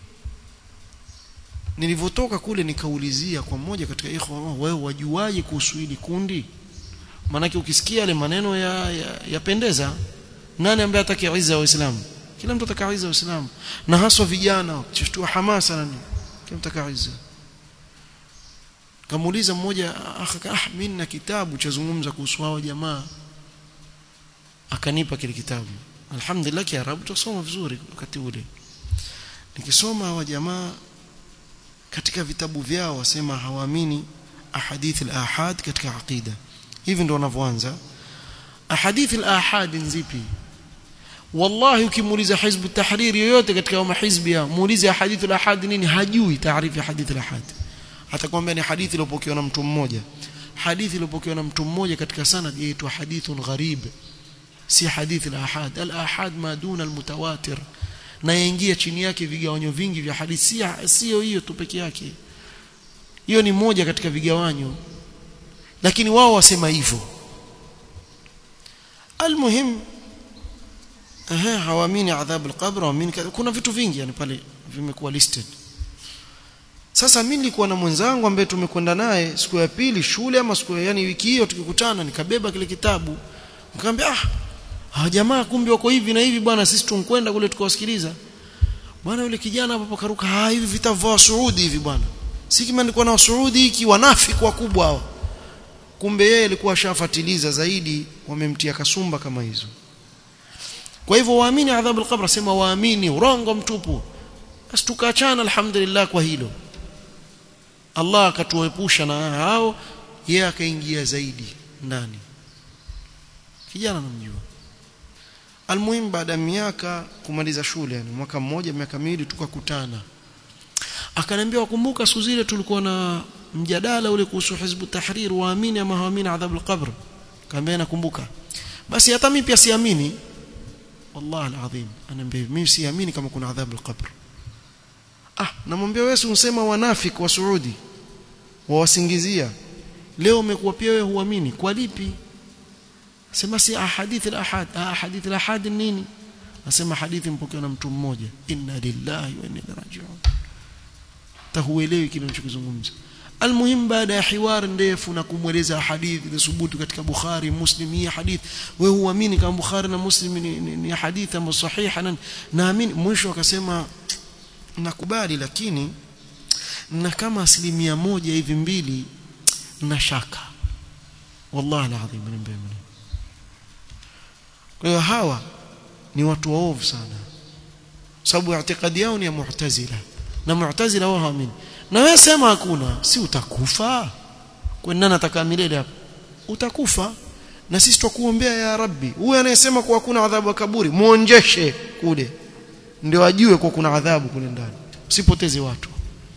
nilivyotoka kule nikaulizia kwa mmoja katika ikhwa, wewe wajuaje kuhusu hili kundi? Maana ukisikia yale maneno yapendeza, nani ambaye atakayeizza waislamu? Kila mtu atakayeizza waislamu, na haswa vijana kuchukua hamasa nani kila mtu atakayeizza. Kamuuliza mmoja, mimi na kitabu cha zungumza kuhusu hao jamaa, akanipa kile kitabu. Alhamdulillah Kiarabu tusoma vizuri wakati ule. Nikisoma wa jamaa katika vitabu vyao wasema hawaamini ahadith al-ahad katika aqida. Hivi ndio wanavyoanza. Ahadith al-ahad nzipi? Wallahi ukimuuliza Hizb at-Tahrir yoyote katika mahizbi yao, muulize ahadith al-ahad nini, hajui taarifu ya hadith al-ahad. Atakwambia ni hadithi iliyopokewa na mtu mmoja. Hadithi iliyopokewa na mtu mmoja katika sanad yaitwa hadithun gharib, si hadith al-ahad. Al-ahad ma duna al-mutawatir, na yaingia chini yake vigawanyo vingi vya hadithi. Sio hiyo tu peke yake, hiyo ni moja katika vigawanyo, lakini wao wasema hivyo. Almuhim hawaamini adhabu al-qabr, waamini kuna vitu vingi yani pale vimekuwa listed. Sasa mimi nilikuwa na mwenzangu ambaye tumekwenda naye siku ya pili shule ama siku yani wiki hiyo tukikutana, nikabeba kile kitabu nikamwambia jamaa kumbe wako hivi na hivi bwana, sisi tunkwenda kule tukawasikiliza bwana. Yule kijana hapo karuka hivi vitabu vya Saudi hivi bwana, si kama nilikuwa na Saudi hiki wanafiki wakubwa hao. Kumbe yeye alikuwa shafatiliza zaidi, wamemtia kasumba kama hizo. Kwa hivyo waamini adhabu al-qabr, sema waamini urongo mtupu. Basi tukaachana alhamdulillah kwa hilo. Allah akatuepusha na hao, yeye akaingia zaidi ndani. Kijana namjua. Almuhim baada ya miaka kumaliza shule yani mwaka mmoja miaka miwili tukakutana. Akaniambia wakumbuka siku zile tulikuwa na mjadala ule kuhusu Hizb at-Tahrir, waamini ama hawaamini adhabu al-qabr. Kaambia nakumbuka. Basi hata mimi pia siamini. Wallahi alazim ananiambia mimi siamini kama kuna adhabu al-qabr. Namwambia wewe unasema wanafiki wa Saudi wawasingizia, leo umekuwa pia wewe huamini, kwa lipi? Sema si ahadith al-ahad. Ahadith al-ahad nini? Nasema hadithi mpokewa na mtu mmoja. Inna lillahi wa inna ilaihi raji'un. Tahuelewi kile ninachozungumza. Almuhim baada ya hiwar ndefu na kumweleza hadithi zisubutu katika Bukhari Muslim, hii hadithi wewe huamini kama Bukhari na Muslim ni hadithi ambayo sahiha, naamini. Mwisho akasema nakubali, lakini na kama 1% hivi 2 na shaka. Wallahi alazim niambia. Kwa hiyo hawa ni watu waovu sana, sababu itikadi yao ni ya Mu'tazila, na Mu'tazila wao haamini. Na wewe sema hakuna, si utakufa? Kwa nini nataka milele hapo? Utakufa. Na sisi tukuombea ya Rabbi, huyu anayesema kwa hakuna adhabu ya kaburi muonjeshe kule, ndio ajue kwa kuna adhabu kule ndani. Usipoteze watu.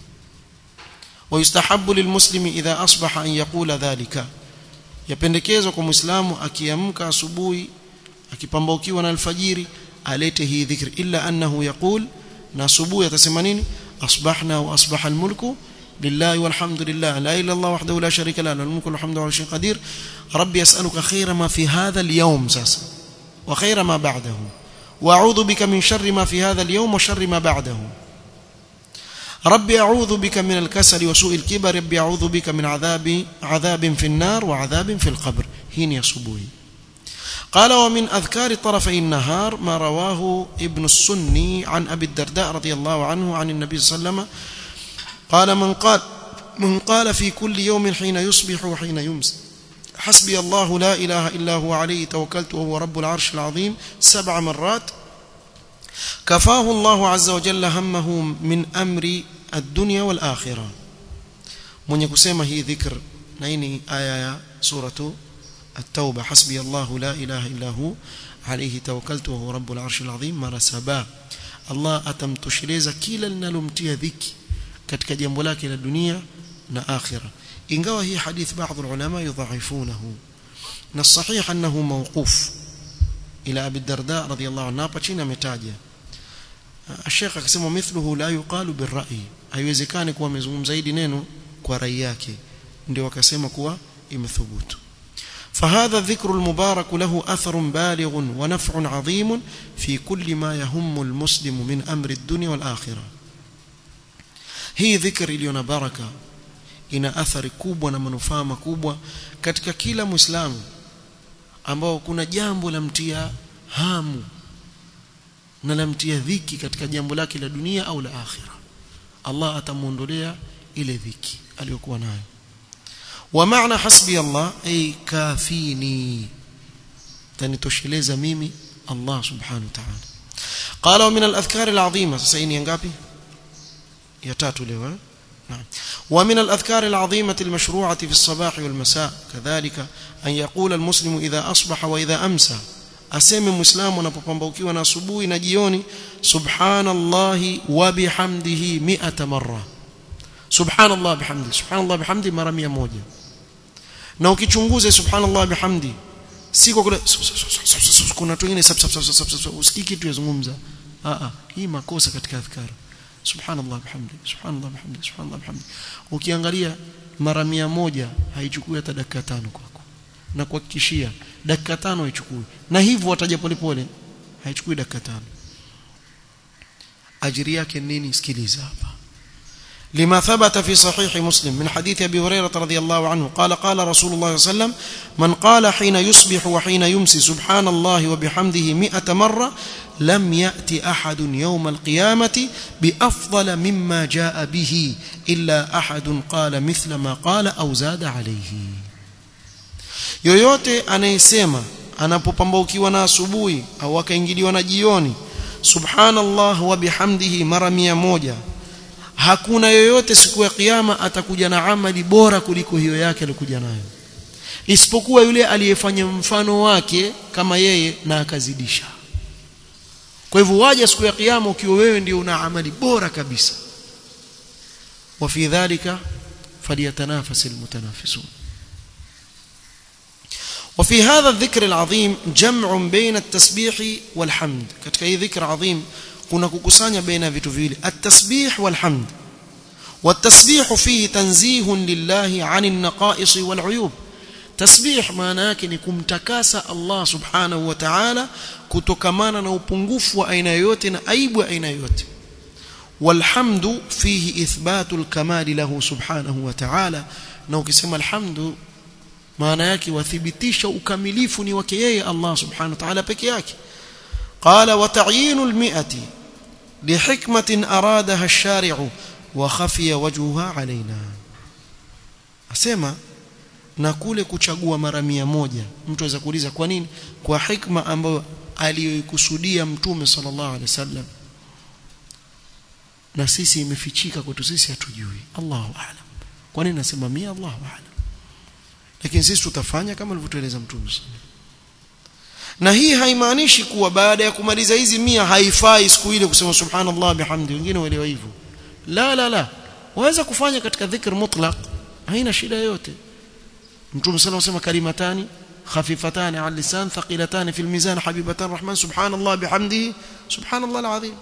Wayustahabbu lilmuslimi idha asbaha an yaqula dhalika, yapendekezwa kwa muislamu akiamka asubuhi akipambaukiwa na alfajiri alete hii dhikri, illa annahu yaqul, na asubuhi atasema nini? asbahna wa asbaha almulku lillahi walhamdulillah la ilaha illa Allah wahdahu la sharika lahu almulku walhamdu wa shay'un qadir rabbi as'aluka khayra ma fi hadha alyawm sasa wa khayra ma ba'dahu wa a'udhu bika min sharri ma fi hadha alyawm wa sharri ma ba'dahu rabbi a'udhu bika min alkasali wa su'il kibar rabbi a'udhu bika min adhabin fi an-nar wa adhabin fi al-qabr. Hii ni asubuhi. قال ومن أذكار طرفي النهار ما رواه ابن السني عن أبي الدرداء رضي الله عنه عن النبي صلى الله عليه وسلم قال من قال في كل يوم حين يصبح وحين يمسي حسبي الله لا إله إلا هو عليه توكلت وهو رب العرش العظيم 7 مرات كفاه الله عز وجل همه من أمر الدنيا والآخرة. من يكسم هي ذكر نيني آية سورة التوبة حسبي الله لا إله إلا هو عليه توكلت وهو رب العرش العظيم mara 7. Allah atamtosheleza kila linalomtia dhiki katika jambo lake la dunia na akhira. Ingawa hii hadith baadhi ulama yudhaifunahu, na sahih annahu mawquf ila Abi Darda radhiyallahu anhu. Hapa chini ametaja Sheikh akasema mithluhu la yuqalu birra'i, haiwezekani kuwa amezungumza zaidi neno kwa rai yake, ndio akasema kuwa imethubutu. فهذا الذكر المبارك له أثر بالغ ونفع عظيم في كل ما يهم المسلم من أمر الدنيا والآخرة. هي ذكر iliyo baraka, ina athari kubwa na manufaa makubwa katika kila muislamu ambao kuna jambo lamtia hamu na lamtia dhiki katika jambo lake la dunia au la akhira. Allah atamuondolea ile dhiki aliyokuwa nayo. ومعنى حسبي الله أي كافيني tanitosheleza mimi Allah subhanahu wa ta'ala. Qala min al-adhkar al-azima, sasa hii ni ngapi? Ya tatu leo. نعم. ومن الأذكار العظيمة المشروعة في الصباح والمساء كذلك أن يقول المسلم إذا أصبح وإذا أمسى، أسمي مسلم unapopambaukiwa na asubuhi na jioni, subhanallahi wa bihamdihi 100 marra. Subhanallah bihamdi, subhanallah bihamdi mara 100. Na ukichunguze subhanallah bihamdi siko kule kuna watu wengine usikiki kitu yazungumza. Hii makosa katika adhkar. Subhanallah bihamdi, subhanallah bihamdi, subhanallah bihamdi. Ukiangalia mara 100 haichukui hata dakika 5 kwako. Na kuhakikishia dakika 5 haichukui. Na hivyo wataja polepole haichukui dakika 5. Ajiri yake nini? Sikiliza hapa. لما ثبت في صحيح مسلم من حديث أبي هريرة رضي الله عنه قال قال رسول الله صلى الله عليه وسلم من قال حين يصبح وحين يمسي سبحان الله وبحمده 100 مرة لم يأتي أحد يوم القيامة بأفضل مما جاء به إلا أحد قال مثل ما قال أو زاد عليه. yoyote anayesema anapopambaukiwa na asubuhi au akaingiliwa na jioni subhanallah wa bihamdihi mara 100, hakuna yoyote siku ya kiyama atakuja na amali bora kuliko hiyo yake alikuja nayo, isipokuwa yule aliyefanya mfano wake kama yeye na akazidisha. Kwa hivyo waje siku ya kiyama ukiwa wewe ndio una amali bora kabisa. Wa fi dhalika falyatanafasil mutanafisun. وفي هذا الذكر العظيم جمع بين التسبيح والحمد. katika hii dhikr adhim kuna kukusanya baina vitu viwili, at-tasbih wal-hamd. Wat-tasbih fihi tanzihun lillahi 'anil naqa'is wal-'uyub. Tasbih maana yake ni kumtakasa Allah subhanahu wa ta'ala kutokamana na upungufu wa aina yoyote na aibu ya aina yoyote. Wal-hamdu fihi ithbatul kamali lahu subhanahu wa ta'ala. Na ukisema alhamdu maana yake wathibitisha ukamilifu ni wake yeye Allah subhanahu wa ta'ala peke yake. قال وتعيين 100 لحكمة أرادها الشارع وخفي وجهها علينا. asema na kule kuchagua mara 100, mtu aweza kuuliza kwa nini? Kwa hikma ambayo aliyoikusudia mtume sallallahu alaihi wasallam, na sisi imefichika kwetu sisi hatujui. Allahu a'lam. Kwa nini nasema 100? Allahu a'lam. Lakini sisi tutafanya kama alivyotueleza mtume. Na hii haimaanishi kuwa baada ya kumaliza hizi 100 haifai siku ile kusema subhanallah bihamdi. Wengine waelewa hivyo. La. Waweza kufanya katika dhikr mutlaq, haina shida yote. Mtume sallallahu alayhi wasallam kalimatani khafifatani 'ala lisan thaqilatani fil mizan habibatan rahman subhanallah bihamdihi subhanallah alazim.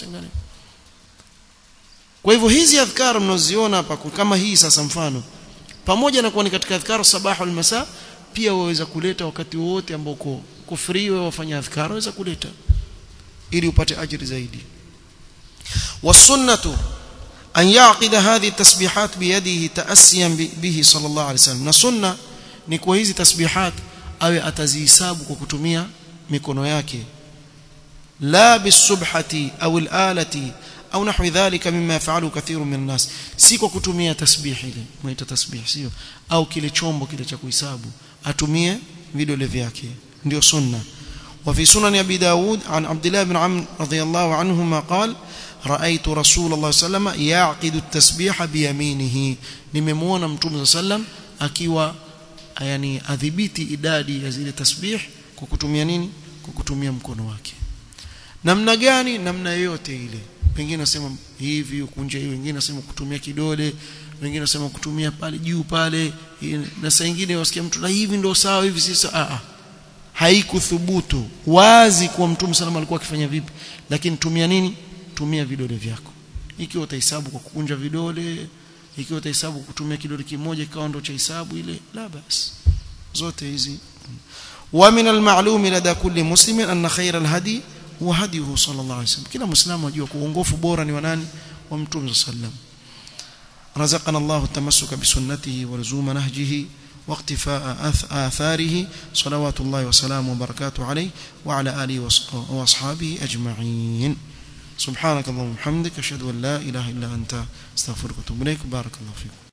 Kwa hivyo hizi adhkar mnaziona hapa kama hii sasa, mfano pamoja na kuwa ni katika adhkar sabah wal masa, pia waweza kuleta wakati wote ambao uko free wewe wafanya adhkar, waweza kuleta ili upate ajira zaidi. Wasunnatu an yaqida hadhi tasbihat biyadihi ta'assiyan bihi sallallahu alayhi wasallam. Na sunna ni kwa hizi tasbihat awe atazihesabu kwa kutumia mikono yake, la bisubhati au alalati au nahwi dhalika mimma yafalu kathirun min nas. Si kwa kutumia tasbih ile muita tasbih, sio, au kile chombo kile cha kuhesabu, atumie vidole vyake, ndio sunna. وفي سنن أبي داود عن عبد الله بن عمرو رضي الله عنهما قال رأيت رسول الله صلى الله عليه وسلم يعقد التسبيح بيمينه. nimemuona mtume sallam akiwa yani adhibiti idadi ya zile tasbih kwa kutumia nini? Kwa kutumia mkono wake. Namna gani? Namna yote ile. Wengine nasema hivi ukunje hivi, wengine nasema kutumia kidole, wengine nasema kutumia pale juu pale, na saa nyingine wasikia mtu na hivi ndio sawa, hivi si sawa. Haikuthubutu wazi kwa mtume sallallahu alikuwa akifanya vipi, lakini tumia nini? Tumia vidole vyako. Ikiwa utahesabu kwa kukunja vidole, ikiwa utahesabu kutumia kidole kimoja ikawa ndio cha hesabu ile, la bas. Zote hizi. Wa min al-ma'lum lada kulli muslimin anna khayra al-hadi huwa hadihi sallallahu alayhi wasallam. Kila muislamu ajue kuongofu bora ni wa nani? Wa mtume sallallahu. رزقنا الله التمسك بسنته ولزوم نهجه واقتفاء آثاره صلوات الله وسلامه وبركاته عليه وعلى آله وأصحابه أجمعين. سبحانك اللهم وبحمدك أشهد أن لا إله إلا أنت استغفرك وأتوب إليك. بارك الله فيكم.